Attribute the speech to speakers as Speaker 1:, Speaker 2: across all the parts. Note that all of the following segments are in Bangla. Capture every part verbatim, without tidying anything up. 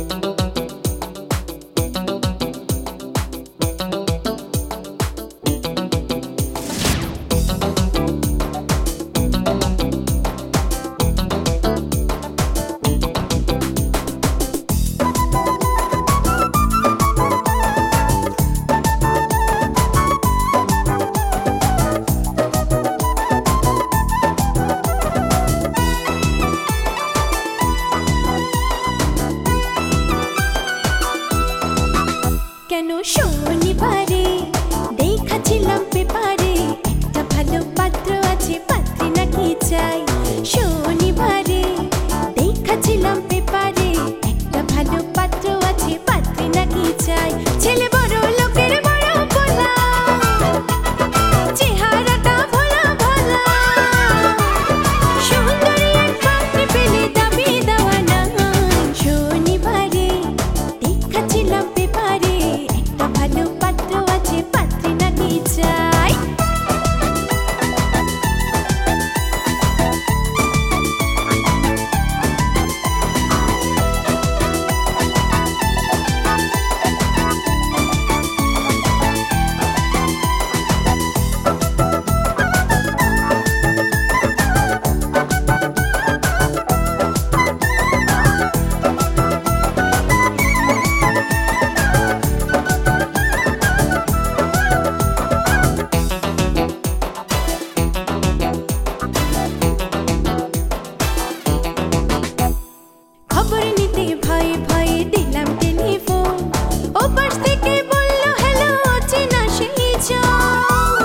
Speaker 1: কেন শনিবারে দেখাছিলাম পেপারে একটা ভালো পাত্র আছে, পাত্রী নাকি চাই। শনিবারে দেখাছিলাম পেপারে একটা ভালো পাত্র আছে, পাত্রী নাকি চাই। ছেলে বড় লোকের বড় বলা, চেহারাটা ভোলা ভোলা, সুন্দরী এক পাত্রী পেলে দাবি দেওয়া নাই। শনিবারে দেখাছিলাম পেপারে একটা ভালো পাত্র আছে, পাত্রী নাকি চাই। খবর নিতে ভয়ে ভয়ে দিলাম টেলিফোন, ও পাশ থেকে বলল হ্যালো চেনা সেই জন।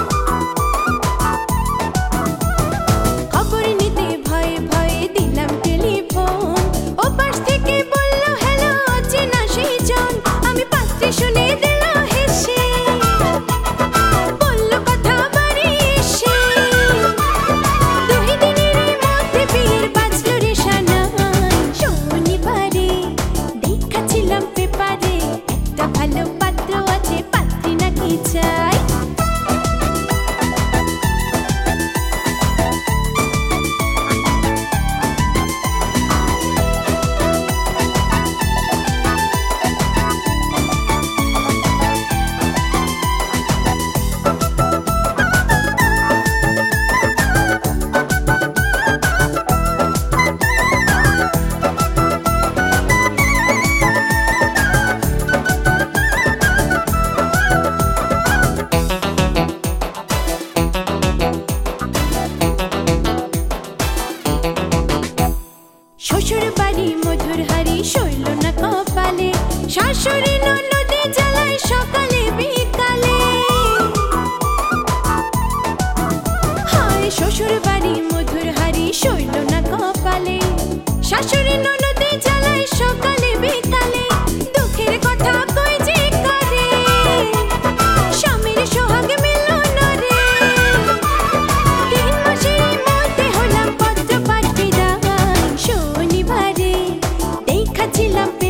Speaker 1: খবর নিতে ভয়ে ভয়ে দিলাম টেলিফোন, ও পাশ থেকে বলল হ্যালো চেনা সেই জন। আমি পাত্রী শুনে দিল হেসে, বলল কথা বাড়ি এসে, দুই দিনের মধ্যে বিয়ের বাজলো রে সানাই। শনিবারে দেখাছিলাম পেপারে একটা ভালো পাত্র আছে, পাত্রী নাকি চাই। শ্বশুর বাড়ি মধুর হাড়ি শৈল না কপালে, শাশুড়ি ননদে জ্বালায় সকালে বিকালে। হায় শ্বশুর বাড়ি মধুর হাড়ি শৈল না কপালে, শাশুড়ি ননদে জ্বালায় সকালে বিকালে। দুঃখের কথা কই যে করে, স্বামীর সোহাগ মিলল না রে। তিন মাসের মধ্যে হলাম পত্র পাঠ বিদায়। শনিবারে দেখাছিলাম